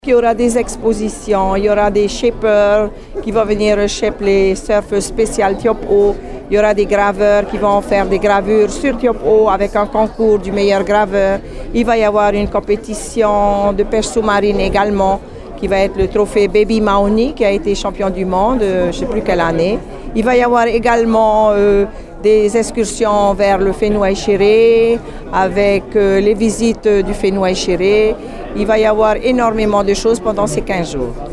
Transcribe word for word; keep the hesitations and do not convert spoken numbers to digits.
Il y aura des expositions, il y aura des shapers qui vont venir shaper les surfeurs spéciales Tiopo. Il y aura des graveurs qui vont faire des gravures sur Tiopo avec un concours du meilleur graveur. Il va y avoir une compétition de pêche sous-marine également qui va être le trophée Baby Maoni qui a été champion du monde, euh, je ne sais plus quelle année. Il va y avoir également euh, des excursions vers le Fénois-Chéré avec euh, les visites du Fénois-Chéré. Il va y avoir énormément de choses pendant ces quinze jours.